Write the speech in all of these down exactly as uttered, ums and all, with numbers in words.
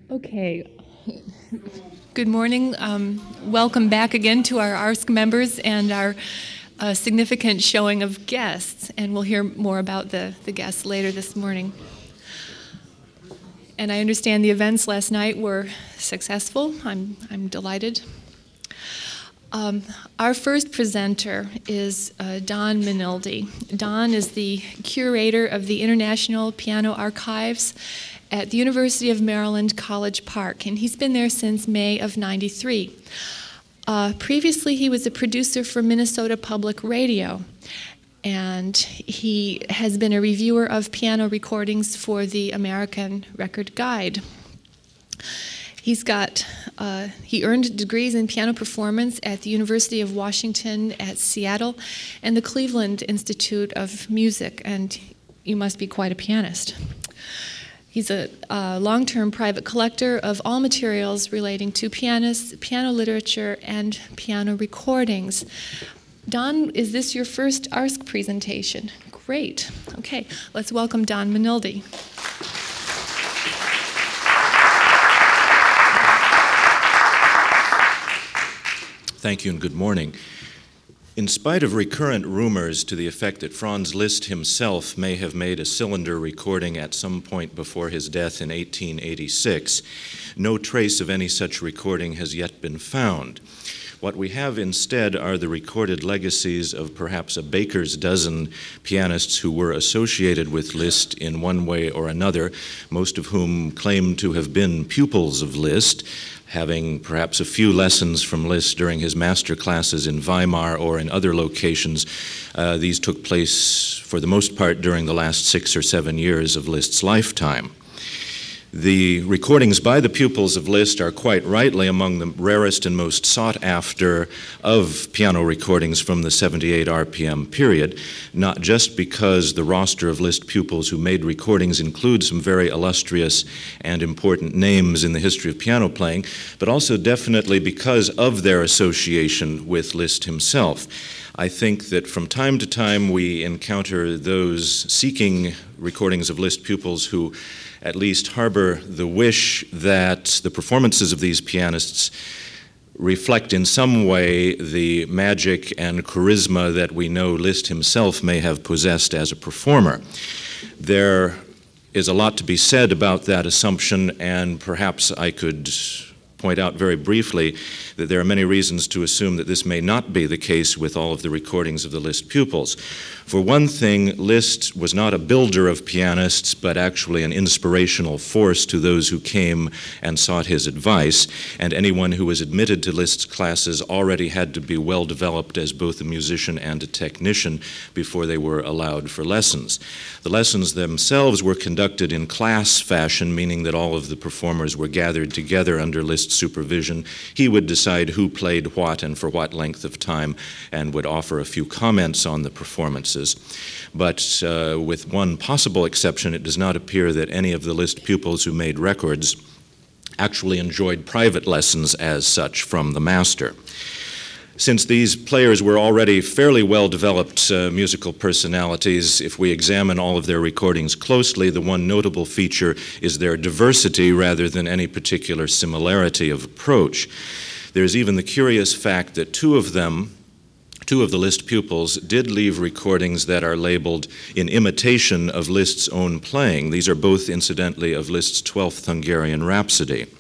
Okay. Good morning. Um, welcome back again to our A R S C members and our uh, significant showing of guests. And we'll hear more about the, the guests later this morning. And I understand the events last night were successful. I'm, I'm delighted. Um, our first presenter is uh, Don Minoldi. Don is the curator of the International Piano Archives at the University of Maryland, College Park, and he's been there since May of ninety-three. Uh, previously, he was a producer for Minnesota Public Radio, and he has been a reviewer of piano recordings for the American Record Guide. He's got, uh, he earned degrees in piano performance at the University of Washington at Seattle and the Cleveland Institute of Music, and you must be quite a pianist. He's a uh, long-term private collector of all materials relating to pianists, piano literature, and piano recordings. Don, is this your first A R S C presentation? Great. Okay, let's welcome Don Minoldi. Thank you and good morning. In spite of recurrent rumors to the effect that Franz Liszt himself may have made a cylinder recording at some point before his death in eighteen eighty-six, no trace of any such recording has yet been found. What we have instead are the recorded legacies of perhaps a baker's dozen pianists who were associated with Liszt in one way or another, most of whom claim to have been pupils of Liszt, having perhaps a few lessons from Liszt during his master classes in Weimar or in other locations. Uh, these took place for the most part during the last six or seven years of Liszt's lifetime. The recordings by the pupils of Liszt are quite rightly among the rarest and most sought after of piano recordings from the seventy-eight R P M period, not just because the roster of Liszt pupils who made recordings includes some very illustrious and important names in the history of piano playing, but also definitely because of their association with Liszt himself. I think that from time to time we encounter those seeking recordings of Liszt pupils who at least harbor the wish that the performances of these pianists reflect in some way the magic and charisma that we know Liszt himself may have possessed as a performer. There is a lot to be said about that assumption, and perhaps I could point out very briefly that there are many reasons to assume that this may not be the case with all of the recordings of the Liszt pupils. For one thing, Liszt was not a builder of pianists, but actually an inspirational force to those who came and sought his advice, and anyone who was admitted to Liszt's classes already had to be well developed as both a musician and a technician before they were allowed for lessons. The lessons themselves were conducted in class fashion, meaning that all of the performers were gathered together under Liszt's supervision. He would decide who played what and for what length of time and would offer a few comments on the performances. But uh, with one possible exception, it does not appear that any of the Liszt pupils who made records actually enjoyed private lessons as such from the master. Since these players were already fairly well-developed uh, musical personalities, if we examine all of their recordings closely, the one notable feature is their diversity rather than any particular similarity of approach. There's even the curious fact that two of them, two of the Liszt pupils, did leave recordings that are labeled in imitation of Liszt's own playing. These are both, incidentally, of Liszt's twelfth Hungarian Rhapsody.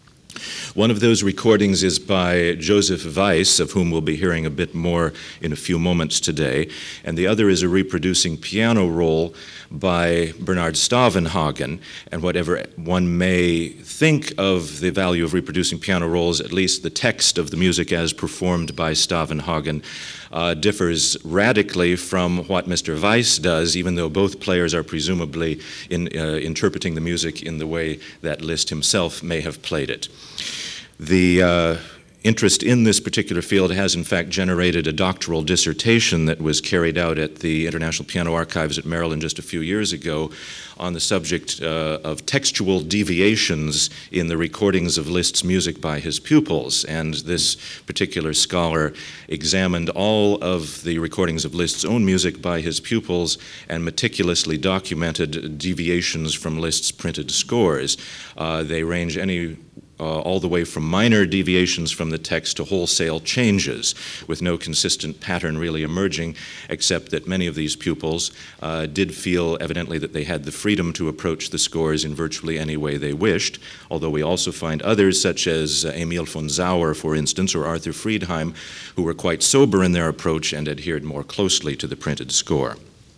One of those recordings is by Joseph Weiss, of whom we'll be hearing a bit more in a few moments today, and the other is a reproducing piano roll by Bernard Stavenhagen. And whatever one may think of the value of reproducing piano rolls, at least the text of the music as performed by Stavenhagen uh, differs radically from what Mister Weiss does, even though both players are presumably in, uh, interpreting the music in the way that Liszt himself may have played it. The uh, interest in this particular field has in fact generated a doctoral dissertation that was carried out at the International Piano Archives at Maryland just a few years ago on the subject uh, of textual deviations in the recordings of Liszt's music by his pupils. And this particular scholar examined all of the recordings of Liszt's own music by his pupils and meticulously documented deviations from Liszt's printed scores. Uh, they range any Uh, all the way from minor deviations from the text to wholesale changes, with no consistent pattern really emerging, except that many of these pupils uh, did feel evidently that they had the freedom to approach the scores in virtually any way they wished, although we also find others, such as uh, Emil von Sauer, for instance, or Arthur Friedheim, who were quite sober in their approach and adhered more closely to the printed score.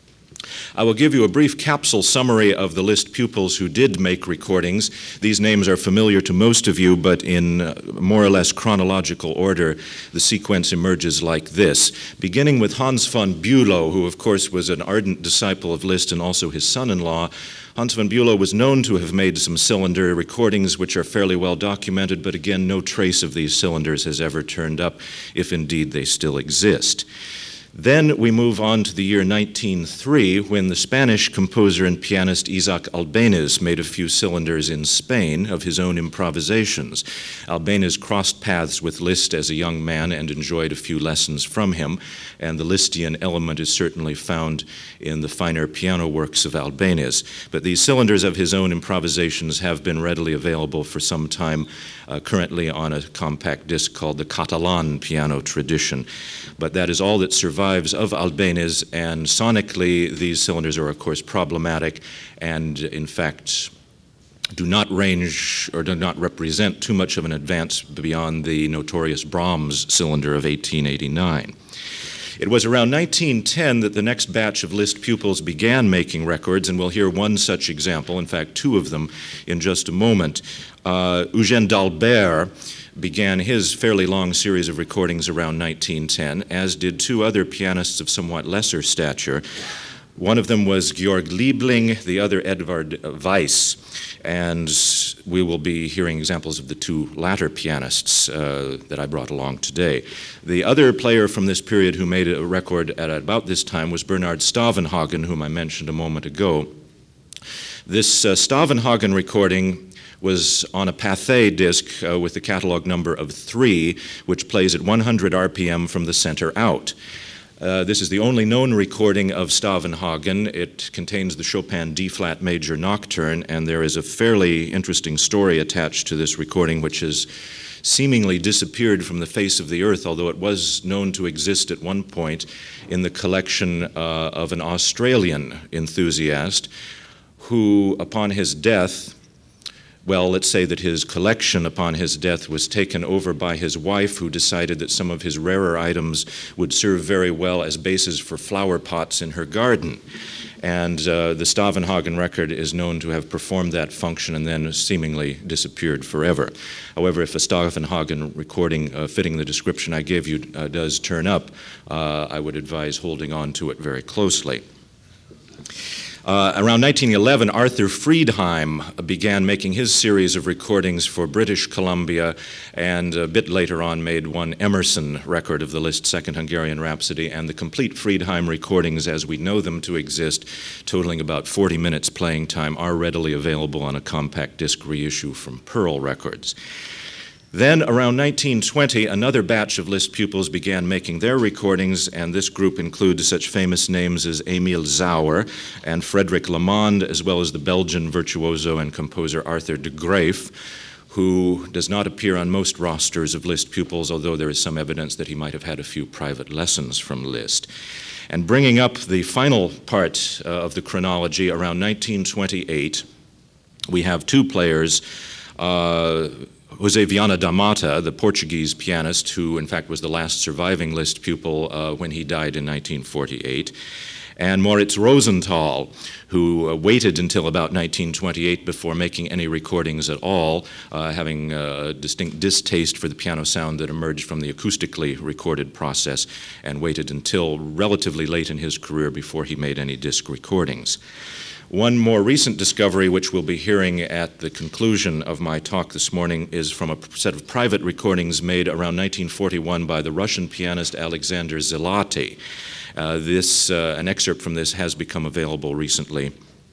I will give you a brief capsule summary of the Liszt pupils who did make recordings. These names are familiar to most of you, but in uh, more or less chronological order, the sequence emerges like this. Beginning with Hans von Bülow, who of course was an ardent disciple of Liszt and also his son-in-law. Hans von Bülow was known to have made some cylinder recordings which are fairly well documented, but again, no trace of these cylinders has ever turned up, if indeed they still exist. Then we move on to the year nineteen oh three, when the Spanish composer and pianist Isaac Albéniz made a few cylinders in Spain of his own improvisations. Albéniz crossed paths with Liszt as a young man and enjoyed a few lessons from him, and the Lisztian element is certainly found in the finer piano works of Albéniz. But these cylinders of his own improvisations have been readily available for some time, uh, currently on a compact disc called the Catalan Piano Tradition. But that is all that survives of Albéniz, and sonically these cylinders are of course problematic and in fact do not range or do not represent too much of an advance beyond the notorious Brahms cylinder of eighteen eighty-nine. It was around nineteen ten that the next batch of Liszt pupils began making records, and we'll hear one such example, in fact two of them, in just a moment. Uh, Eugène d'Albert began his fairly long series of recordings around nineteen ten, as did two other pianists of somewhat lesser stature. One of them was Georg Liebling, the other Edvard Weiss, and we will be hearing examples of the two latter pianists uh, that I brought along today. The other player from this period who made a record at about this time was Bernard Stavenhagen, whom I mentioned a moment ago. This uh, Stavenhagen recording was on a Pathé disc uh, with the catalog number of three, which plays at one hundred R P M from the center out. Uh, this is the only known recording of Stavenhagen. It contains the Chopin D-flat major nocturne, and there is a fairly interesting story attached to this recording, which has seemingly disappeared from the face of the earth, although it was known to exist at one point in the collection uh, of an Australian enthusiast who, upon his death, well, let's say that his collection upon his death was taken over by his wife, who decided that some of his rarer items would serve very well as bases for flower pots in her garden. And uh, the Stavenhagen record is known to have performed that function and then seemingly disappeared forever. However, if a Stavenhagen recording uh, fitting the description I gave you uh, does turn up, uh, I would advise holding on to it very closely. Uh, around nineteen eleven, Arthur Friedheim began making his series of recordings for British Columbia, and a bit later on made one Emerson record of the Liszt Second Hungarian Rhapsody, and the complete Friedheim recordings as we know them to exist, totaling about forty minutes playing time, are readily available on a compact disc reissue from Pearl Records. Then, around nineteen twenty, another batch of Liszt pupils began making their recordings, and this group includes such famous names as Emil Sauer and Frederic Lamond, as well as the Belgian virtuoso and composer Arthur de Graef, who does not appear on most rosters of Liszt pupils, although there is some evidence that he might have had a few private lessons from Liszt. And bringing up the final part uh, of the chronology, around nineteen twenty-eight, we have two players, uh, José Viana da Mata, the Portuguese pianist, who in fact was the last surviving Liszt pupil uh, when he died in nineteen forty-eight, and Moritz Rosenthal, who uh, waited until about nineteen twenty-eight before making any recordings at all, uh, having a distinct distaste for the piano sound that emerged from the acoustically recorded process, and waited until relatively late in his career before he made any disc recordings. One more recent discovery, which we'll be hearing at the conclusion of my talk this morning, is from a set of private recordings made around nineteen forty-one by the Russian pianist Alexander Zelaty. Uh, this, uh, an excerpt from this has become available recently,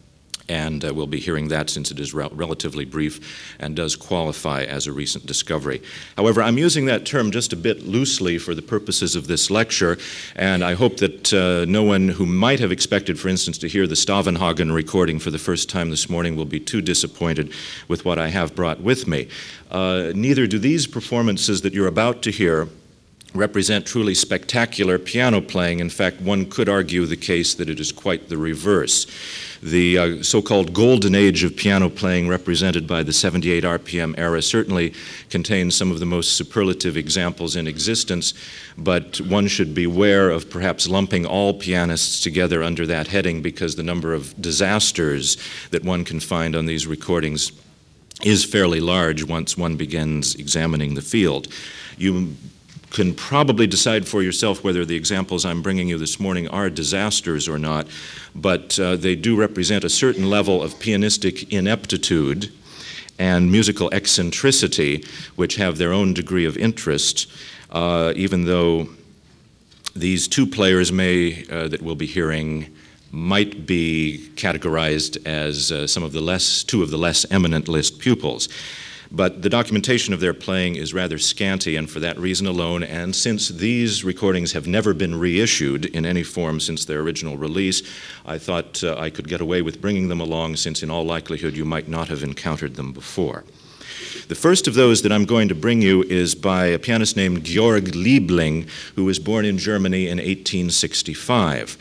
and uh, we'll be hearing that since it is re- relatively brief and does qualify as a recent discovery. However, I'm using that term just a bit loosely for the purposes of this lecture, and I hope that uh, no one who might have expected, for instance, to hear the Stavenhagen recording for the first time this morning will be too disappointed with what I have brought with me. Uh, neither do these performances that you're about to hear represent truly spectacular piano playing. In fact, one could argue the case that it is quite the reverse. The uh, so-called golden age of piano playing represented by the seventy-eight R P M era certainly contains some of the most superlative examples in existence, but one should beware of perhaps lumping all pianists together under that heading, because the number of disasters that one can find on these recordings is fairly large once one begins examining the field. You can probably decide for yourself whether the examples I'm bringing you this morning are disasters or not, but uh, they do represent a certain level of pianistic ineptitude and musical eccentricity, which have their own degree of interest, uh, even though these two players may, uh, that we'll be hearing, might be categorized as uh, some of the less, two of the less eminent Liszt pupils. But the documentation of their playing is rather scanty, and for that reason alone, and since these recordings have never been reissued in any form since their original release, I thought uh, I could get away with bringing them along, since in all likelihood you might not have encountered them before. The first of those that I'm going to bring you is by a pianist named Georg Liebling, who was born in Germany in eighteen sixty-five.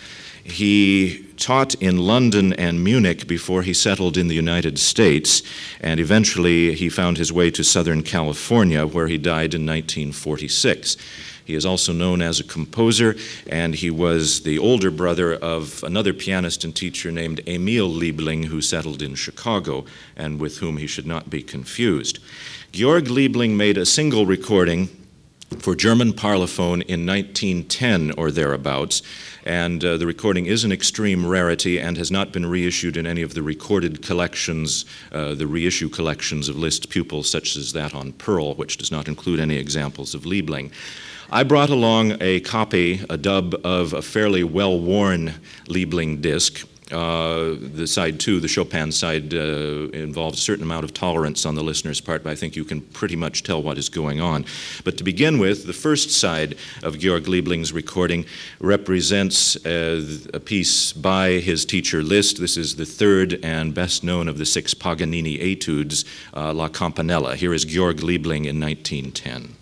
He taught in London and Munich before he settled in the United States, and eventually he found his way to Southern California, where he died in nineteen forty-six. He is also known as a composer, and he was the older brother of another pianist and teacher named Emil Liebling, who settled in Chicago, and with whom he should not be confused. Georg Liebling made a single recording for German Parlophone in nineteen ten or thereabouts, and uh, the recording is an extreme rarity and has not been reissued in any of the recorded collections, uh, the reissue collections of Liszt pupils, such as that on Pearl, which does not include any examples of Liebling. I brought along a copy, a dub of a fairly well-worn Liebling disc. Uh, the side two, the Chopin side, uh, involves a certain amount of tolerance on the listener's part, but I think you can pretty much tell what is going on. But to begin with, the first side of Georg Liebling's recording represents uh, a piece by his teacher Liszt. This is the third and best known of the six Paganini etudes, uh, La Campanella. Here is Georg Liebling in nineteen ten.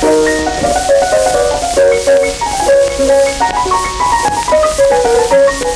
Thank you.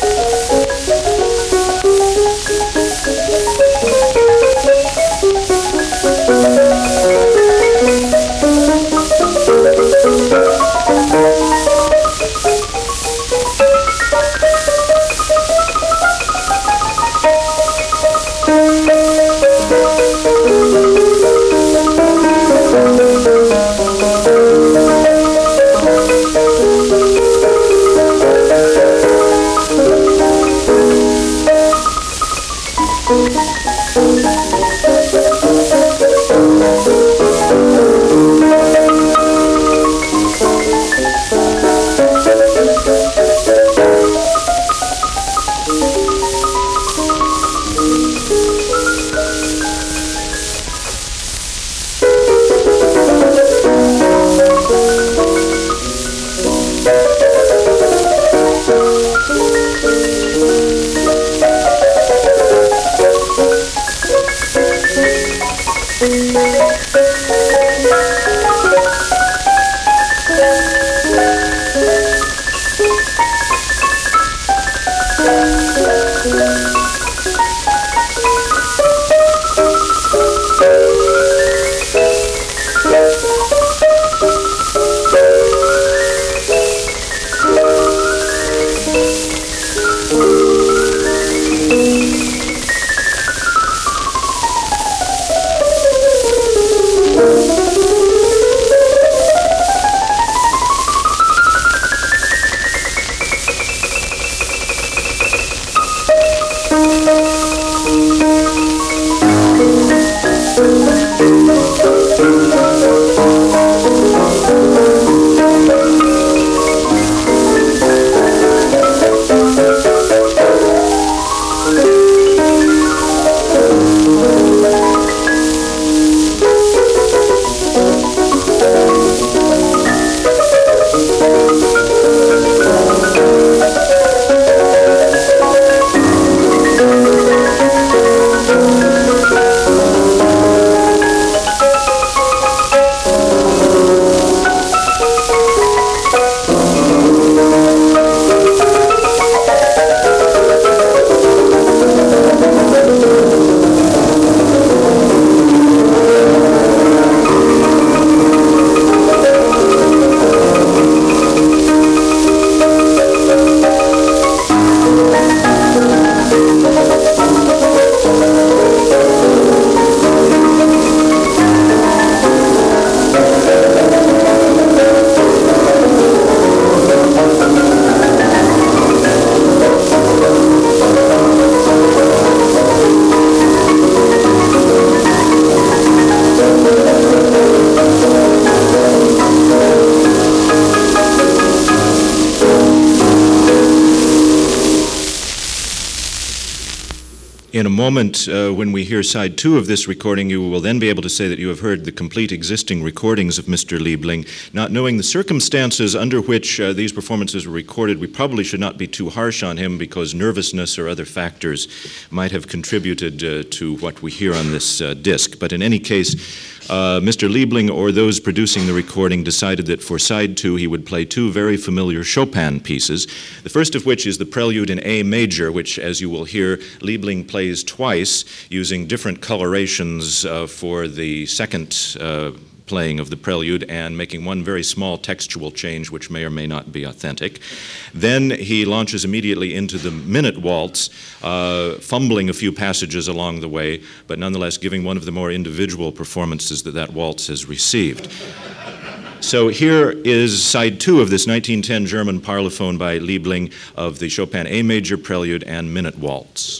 In a moment, uh, when we hear side two of this recording, you will then be able to say that you have heard the complete existing recordings of Mister Liebling. Not knowing the circumstances under which uh, these performances were recorded, we probably should not be too harsh on him because nervousness or other factors might have contributed uh, to what we hear on this uh, disc. But in any case, uh, Mister Liebling or those producing the recording decided that for side two he would play two very familiar Chopin pieces, the first of which is the Prelude in A major, which, as you will hear, Liebling plays twice using different colorations uh, for the second uh, playing of the prelude and making one very small textual change which may or may not be authentic. Then he launches immediately into the minute waltz, uh, fumbling a few passages along the way, but nonetheless giving one of the more individual performances that that waltz has received. So here is side two of this nineteen ten German parlophone by Liebling of the Chopin A major prelude and minute waltz.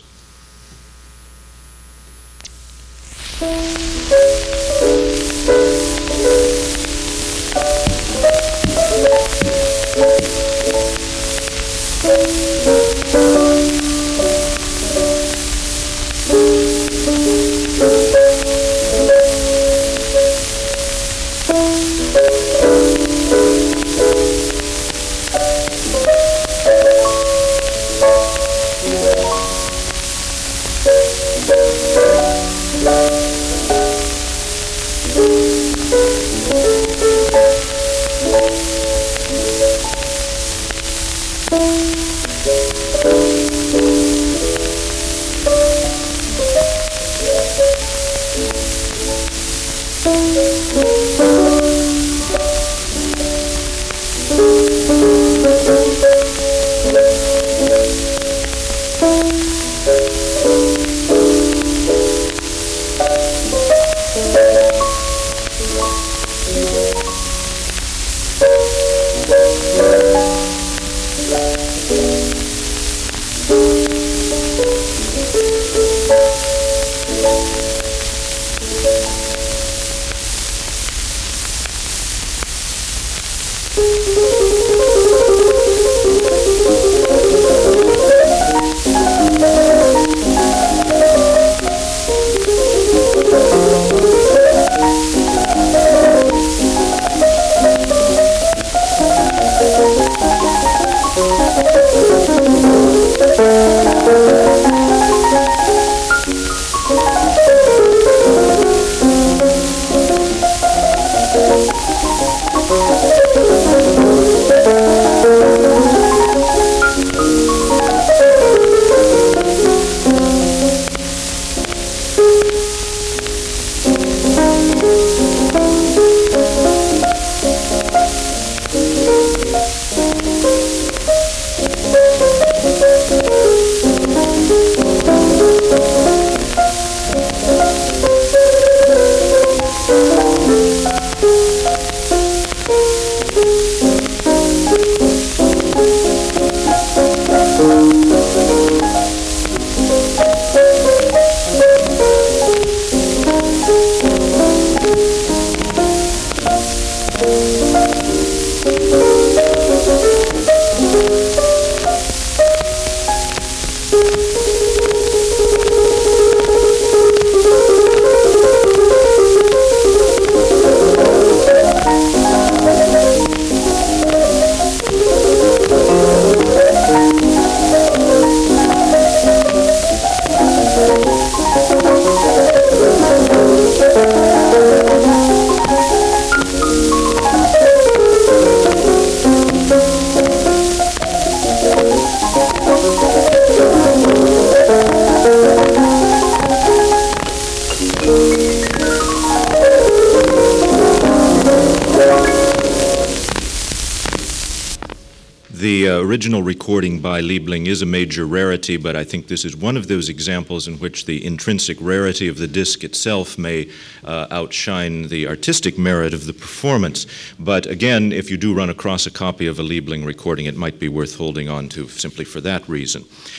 The uh, original recording by Liebling is a major rarity, but I think this is one of those examples in which the intrinsic rarity of the disc itself may uh, outshine the artistic merit of the performance. But again, if you do run across a copy of a Liebling recording, it might be worth holding on to simply for that reason.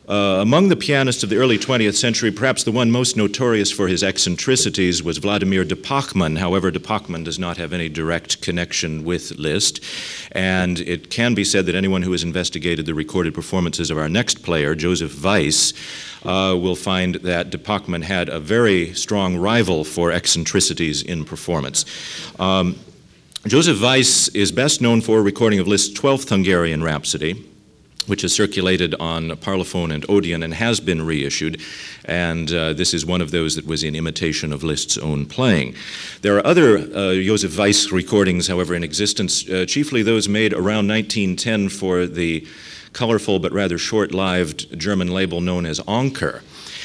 Uh, among the pianists of the early twentieth century, perhaps the one most notorious for his eccentricities was Vladimir de Pachmann. However, de Pachmann does not have any direct connection with Liszt, and it can be said that anyone who has investigated the recorded performances of our next player, Joseph Weiss, uh, will find that de Pachmann had a very strong rival for eccentricities in performance. Um, Joseph Weiss is best known for a recording of Liszt's twelfth Hungarian Rhapsody, which is circulated on Parlophone and Odeon and has been reissued, and uh, this is one of those that was in imitation of Liszt's own playing. There are other uh, Joseph Weiss recordings, however, in existence, uh, chiefly those made around nineteen ten for the colorful but rather short-lived German label known as Onker.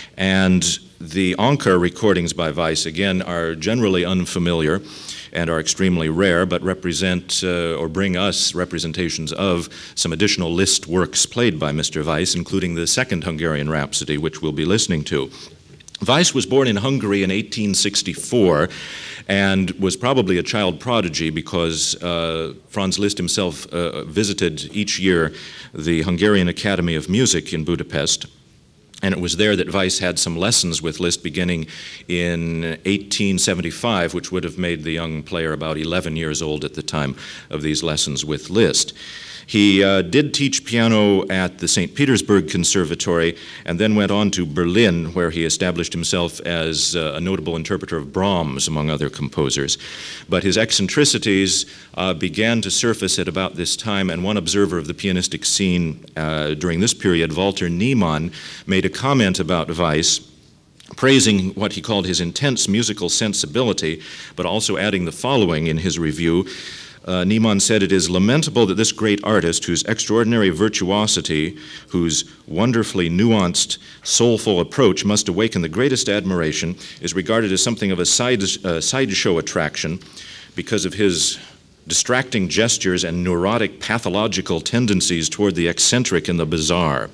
And the Onker recordings by Weiss, again, are generally unfamiliar and are extremely rare, but represent uh, or bring us representations of some additional Liszt works played by Mister Weiss, including the second Hungarian Rhapsody, which we'll be listening to. Weiss was born in Hungary in eighteen sixty-four and was probably a child prodigy because uh, Franz Liszt himself uh, visited each year the Hungarian Academy of Music in Budapest. And it was there that Weiss had some lessons with Liszt beginning in eighteen seventy-five, which would have made the young player about eleven years old at the time of these lessons with Liszt. He uh, did teach piano at the Saint Petersburg Conservatory and then went on to Berlin, where he established himself as uh, a notable interpreter of Brahms, among other composers. But his eccentricities uh, began to surface at about this time, and one observer of the pianistic scene uh, during this period, Walter Niemann, made a comment about Weiss, praising what he called his intense musical sensibility, but also adding the following in his review. Uh, Niemann said, "It is lamentable that this great artist, whose extraordinary virtuosity, whose wonderfully nuanced, soulful approach must awaken the greatest admiration, is regarded as something of a side, uh, sideshow attraction because of his distracting gestures and neurotic pathological tendencies toward the eccentric and the bizarre.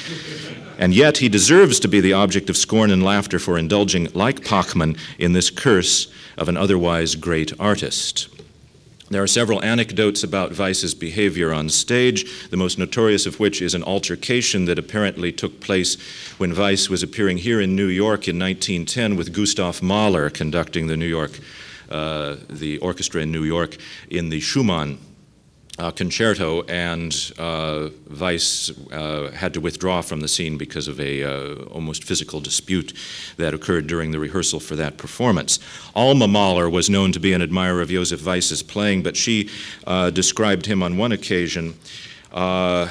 And yet he deserves to be the object of scorn and laughter for indulging, like Pachmann, in this curse of an otherwise great artist." There are several anecdotes about Weiss's behavior on stage, the most notorious of which is an altercation that apparently took place when Weiss was appearing here in New York in nineteen ten with Gustav Mahler conducting the New York, uh, the orchestra in New York in the Schumann uh, concerto, and uh, Weiss uh, had to withdraw from the scene because of a uh, almost physical dispute that occurred during the rehearsal for that performance. Alma Mahler was known to be an admirer of Joseph Weiss's playing, but she uh, described him on one occasion uh,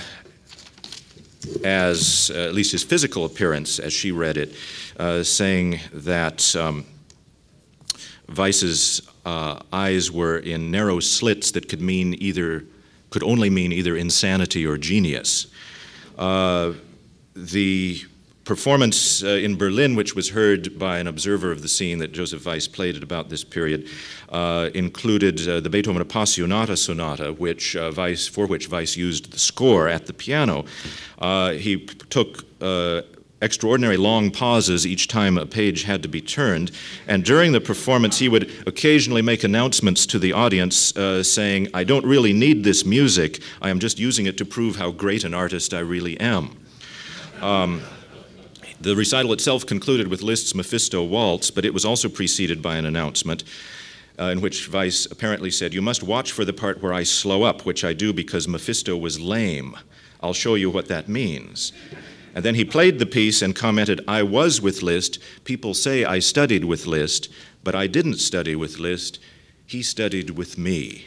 as, uh, at least his physical appearance, as she read it, uh, saying that um, Weiss's uh, eyes were in narrow slits that could mean either could only mean either insanity or genius. Uh, the performance uh, in Berlin, which was heard by an observer of the scene that Joseph Weiss played at about this period, uh, included uh, the Beethoven Appassionata Sonata, which uh, Weiss, for which Weiss used the score at the piano. Uh, he p- took uh, extraordinary long pauses each time a page had to be turned, and during the performance he would occasionally make announcements to the audience uh, saying, "I don't really need this music, I am just using it to prove how great an artist I really am." Um, the recital itself concluded with Liszt's Mephisto Waltz, but it was also preceded by an announcement uh, in which Weiss apparently said, "You must watch for the part where I slow up, which I do because Mephisto was lame. I'll show you what that means." And then he played the piece and commented, "I was with Liszt. People say I studied with Liszt, but I didn't study with Liszt. He studied with me."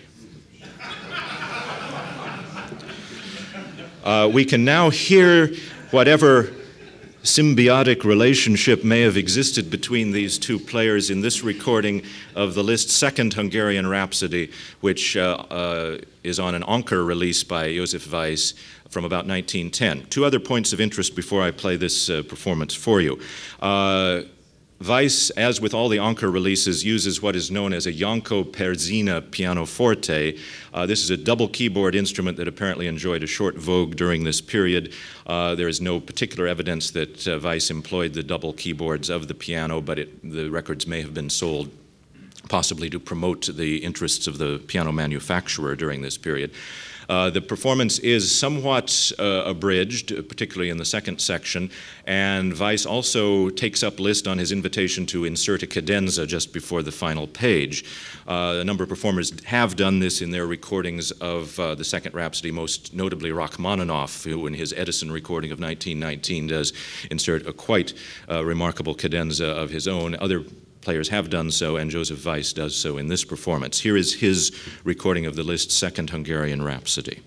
uh, we can now hear whatever symbiotic relationship may have existed between these two players in this recording of the Liszt Second Hungarian Rhapsody, which uh, uh, is on an Onker release by Joseph Weiss from about nineteen ten. Two other points of interest before I play this uh, performance for you. Uh, Weiss, as with all the Onker releases, uses what is known as a Janko Perzina pianoforte. Uh, this is a double keyboard instrument that apparently enjoyed a short vogue during this period. Uh, there is no particular evidence that uh, Weiss employed the double keyboards of the piano, but it, the records may have been sold possibly to promote the interests of the piano manufacturer during this period. Uh, the performance is somewhat uh, abridged, particularly in the second section, and Weiss also takes up Liszt on his invitation to insert a cadenza just before the final page. Uh, a number of performers have done this in their recordings of uh, the Second Rhapsody, most notably Rachmaninoff, who in his Edison recording of nineteen nineteen does insert a quite uh, remarkable cadenza of his own. Other players have done so, and Joseph Weiss does so in this performance. Here is his recording of the Liszt Second Hungarian Rhapsody.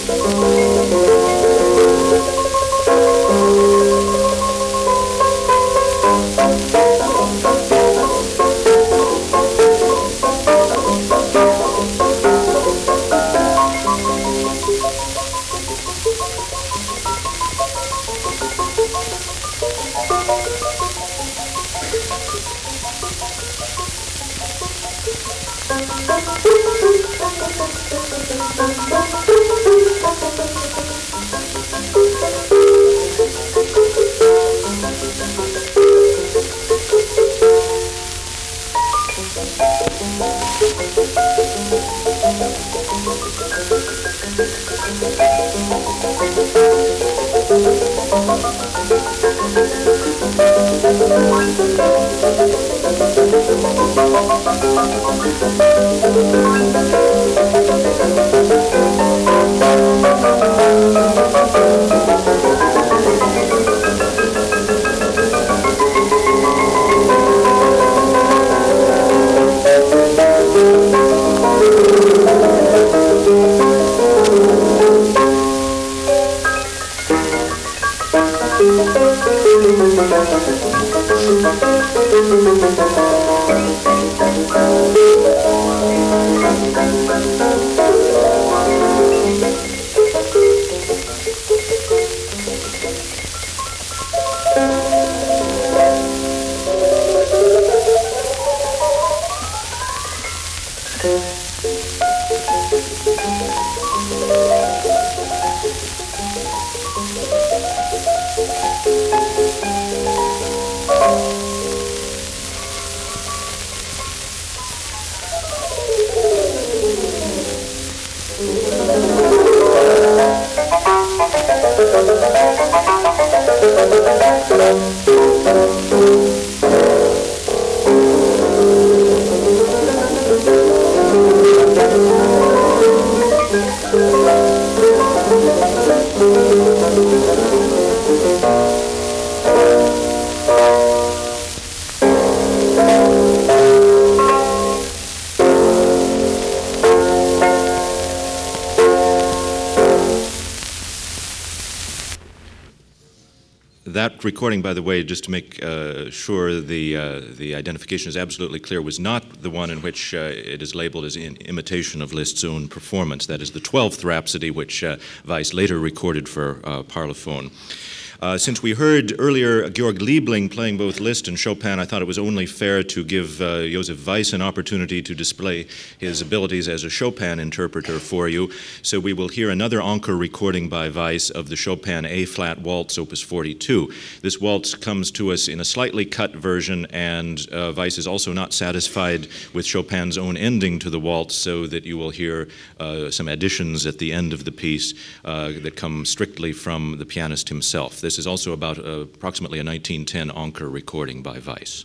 That recording, by the way, just to make uh, sure the uh, the identification is absolutely clear, was not the one in which uh, it is labeled as in imitation of Liszt's own performance. That is the twelfth Rhapsody, which uh, Weiss later recorded for uh, Parlophone. Uh, since we heard earlier Georg Liebling playing both Liszt and Chopin, I thought it was only fair to give uh, Josef Weiss an opportunity to display his abilities as a Chopin interpreter for you. So we will hear another encore recording by Weiss of the Chopin A-flat Waltz, Opus forty-two. This waltz comes to us in a slightly cut version, and uh, Weiss is also not satisfied with Chopin's own ending to the waltz, so that you will hear uh, some additions at the end of the piece uh, that come strictly from the pianist himself. This is also about uh, approximately a nineteen ten encore recording by Weiss.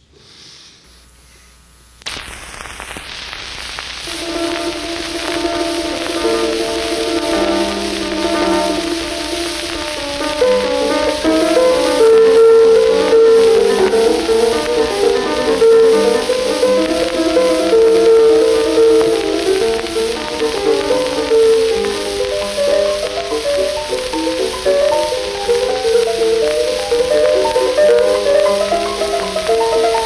Thank you.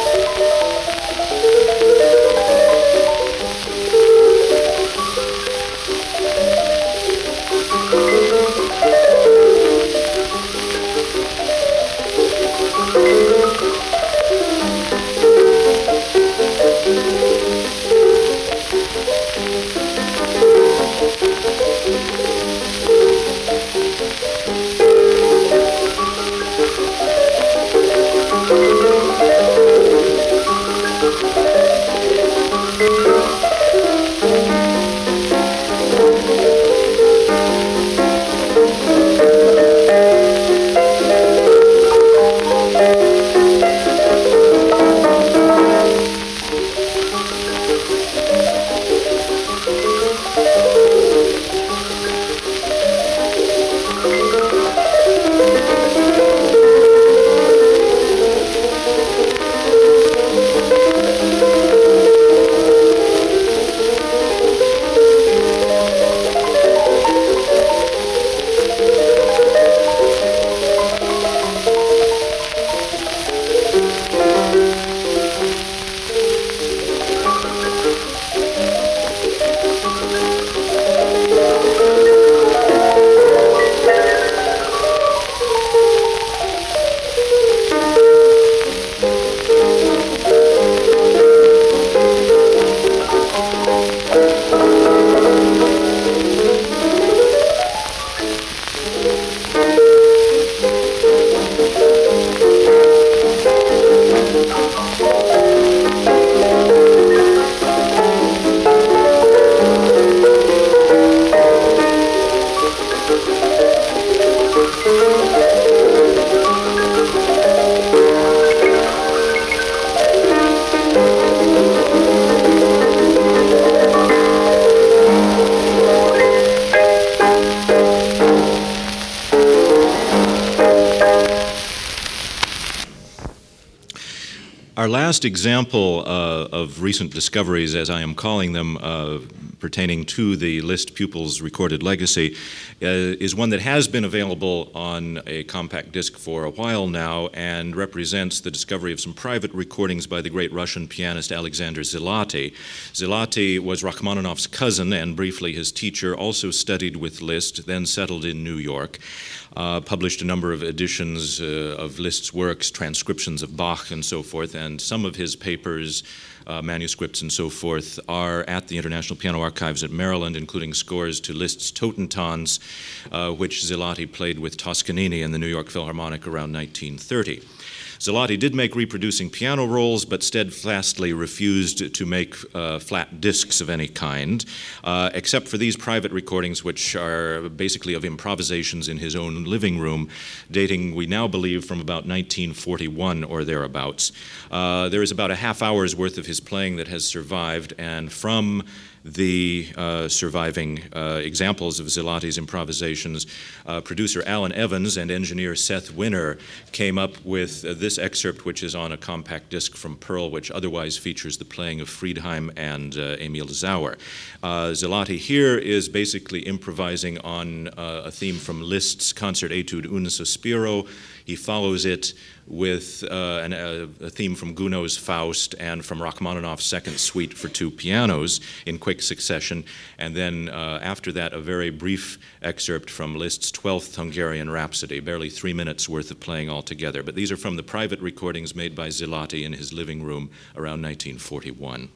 Our last example uh, of recent discoveries, as I am calling them, uh, pertaining to the Liszt pupils' recorded legacy, uh, is one that has been available on a compact disc for a while now and represents the discovery of some private recordings by the great Russian pianist Alexander Zilati. Zilati was Rachmaninoff's cousin and briefly his teacher, also studied with Liszt, then settled in New York. Uh, published a number of editions uh, of Liszt's works, transcriptions of Bach and so forth, and some of his papers, uh, manuscripts and so forth, are at the International Piano Archives at Maryland, including scores to Liszt's Totentanz, uh, which Zilati played with Toscanini in the New York Philharmonic around nineteen thirty. Zilati did make reproducing piano rolls, but steadfastly refused to make uh, flat discs of any kind, uh, except for these private recordings, which are basically of improvisations in his own living room, dating, we now believe, from about nineteen forty-one or thereabouts. Uh, there is about a half hour's worth of his playing that has survived, and from the uh, surviving uh, examples of Zilati's improvisations, uh, producer Alan Evans and engineer Seth Winner came up with uh, this excerpt, which is on a compact disc from Pearl, which otherwise features the playing of Friedheim and uh, Emil Sauer. Uh, Zilati here is basically improvising on uh, a theme from Liszt's Concert Etude Un Sospiro. He follows it with uh, an, uh, a theme from Gounod's Faust and from Rachmaninoff's Second Suite for two pianos in quick succession, and then uh, after that a very brief excerpt from Liszt's twelfth Hungarian Rhapsody, barely three minutes worth of playing altogether. But these are from the private recordings made by Zilati in his living room around nineteen forty-one.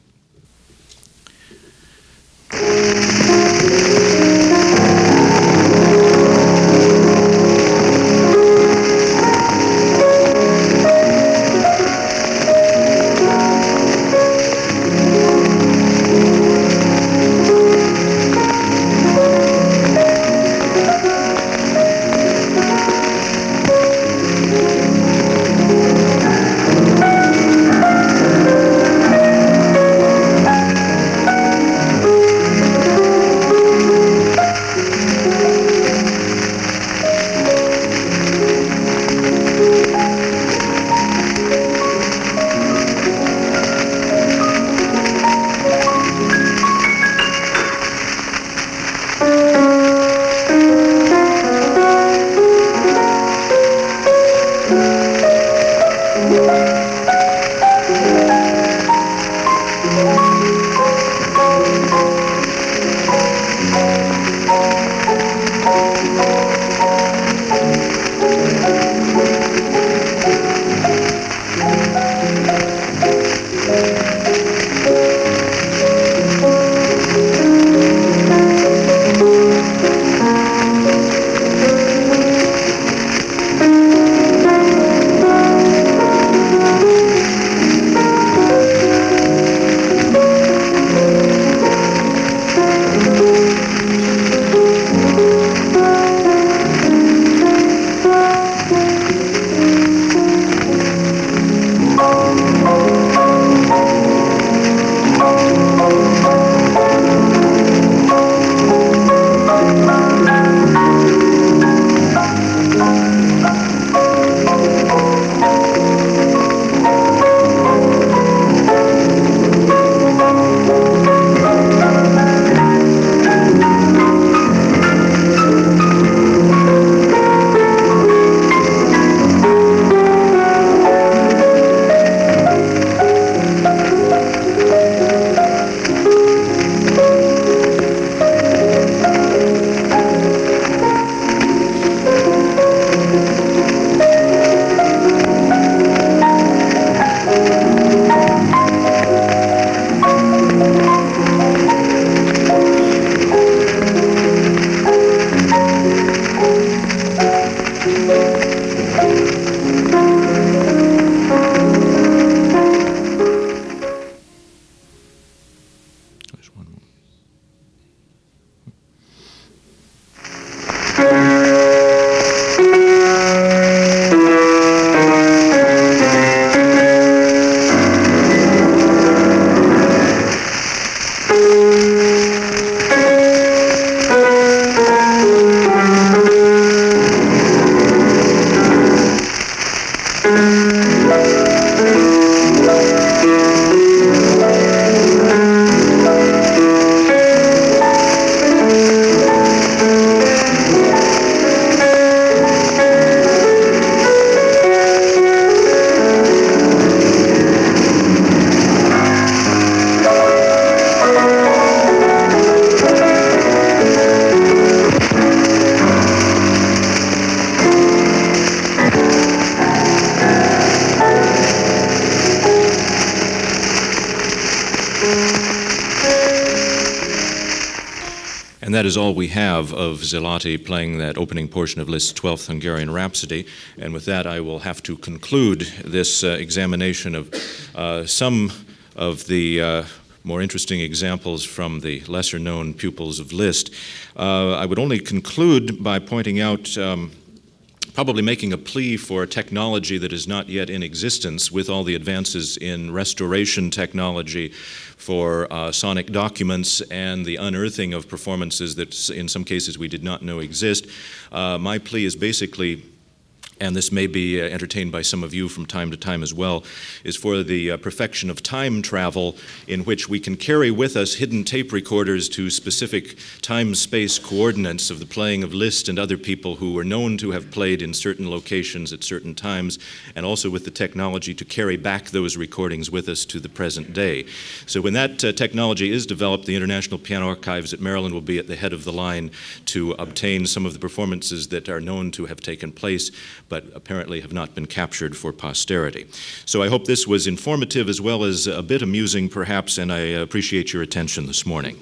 that is all we have of Zelati playing that opening portion of Liszt's twelfth Hungarian Rhapsody. And with that, I will have to conclude this uh, examination of uh, some of the uh, more interesting examples from the lesser-known pupils of Liszt. Uh, I would only conclude by pointing out um, probably making a plea for a technology that is not yet in existence with all the advances in restoration technology for uh, sonic documents and the unearthing of performances that in some cases we did not know exist. Uh, my plea is basically, and this may be uh, entertained by some of you from time to time as well, is for the uh, perfection of time travel in which we can carry with us hidden tape recorders to specific time-space coordinates of the playing of Liszt and other people who were known to have played in certain locations at certain times, and also with the technology to carry back those recordings with us to the present day. So when that uh, technology is developed, the International Piano Archives at Maryland will be at the head of the line to obtain some of the performances that are known to have taken place, but apparently have not been captured for posterity. So I hope this was informative as well as a bit amusing, perhaps, and I appreciate your attention this morning.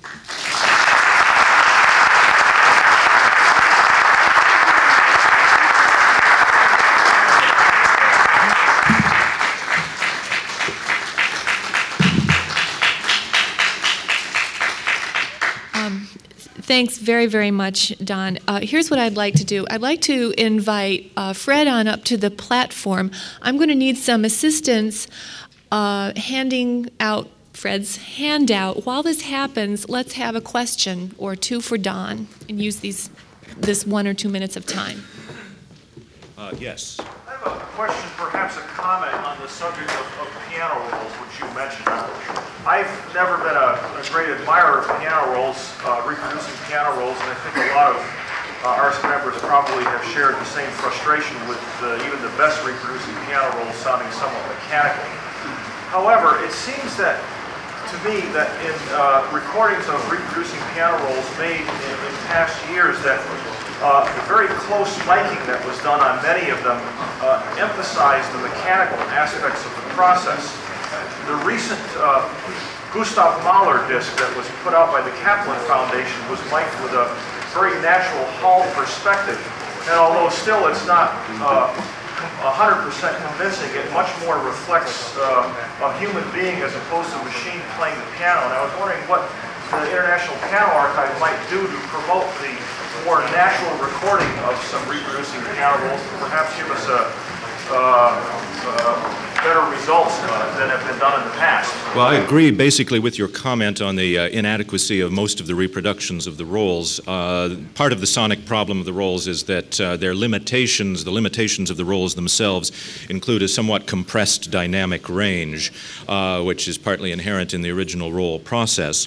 Thanks very, very much, Don. Uh, here's what I'd like to do. I'd like to invite uh, Fred on up to the platform. I'm going to need some assistance uh, handing out Fred's handout. While this happens, let's have a question or two for Don and use these this one or two minutes of time. Uh, yes. I have a question, perhaps a comment on the subject of, of piano rolls, which you mentioned. I've never been a, a great admirer of piano rolls, uh, reproducing piano rolls, and I think a lot of uh, R S members probably have shared the same frustration with uh, even the best reproducing piano rolls sounding somewhat mechanical. However, it seems that, to me, that in uh, recordings of reproducing piano rolls made in, in past years, that Uh, the very close miking that was done on many of them uh, emphasized the mechanical aspects of the process. The recent uh, Gustav Mahler disc that was put out by the Kaplan Foundation was mic'd with a very natural Hall perspective, and although still it's not uh, one hundred percent convincing, it much more reflects uh, a human being as opposed to a machine playing the piano. And I was wondering what the International Piano Archive might do to promote the more natural recording of some reproducing piano rolls, and perhaps give us a uh, uh, better results uh, than have been done in the past. Well, I agree basically with your comment on the uh, inadequacy of most of the reproductions of the rolls. Uh, part of the sonic problem of the rolls is that uh, their limitations, the limitations of the rolls themselves, include a somewhat compressed dynamic range, uh, which is partly inherent in the original roll process.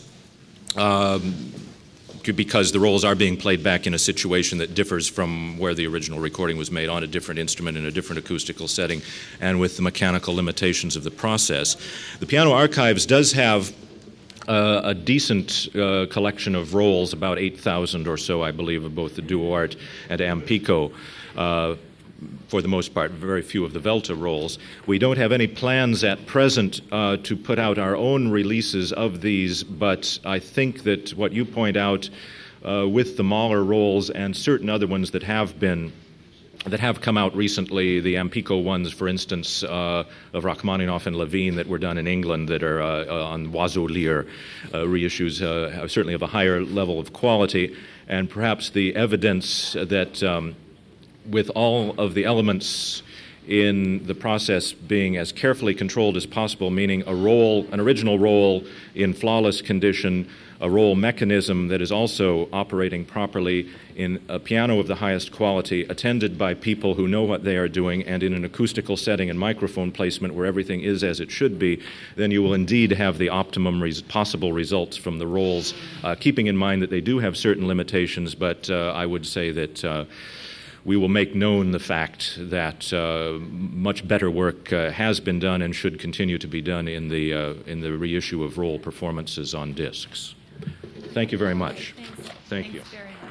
Um, because the rolls are being played back in a situation that differs from where the original recording was made on a different instrument in a different acoustical setting and with the mechanical limitations of the process. The Piano Archives does have uh, a decent uh, collection of rolls, about eight thousand or so, I believe, of both the Duo-Art and Ampico. Uh, for the most part, very few of the Velta rolls. We don't have any plans at present uh, to put out our own releases of these, but I think that what you point out uh, with the Mahler rolls and certain other ones that have been that have come out recently, the Ampico ones, for instance, uh, of Rachmaninoff and Levine that were done in England that are uh, uh, on Oiseau Lyre uh, reissues, uh, certainly of a higher level of quality, and perhaps the evidence that um, with all of the elements in the process being as carefully controlled as possible, meaning a roll, an original roll in flawless condition, a roll mechanism that is also operating properly in a piano of the highest quality, attended by people who know what they are doing, and in an acoustical setting and microphone placement where everything is as it should be, then you will indeed have the optimum res- possible results from the rolls, uh, keeping in mind that they do have certain limitations, but uh, I would say that uh, we will make known the fact that uh, much better work uh, has been done and should continue to be done in the uh, in the reissue of roll performances on discs. Thank you very much. Thanks. Thank Thanks you. Very much.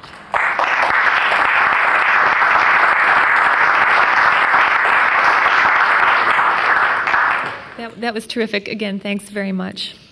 That, that was terrific. Again, thanks very much.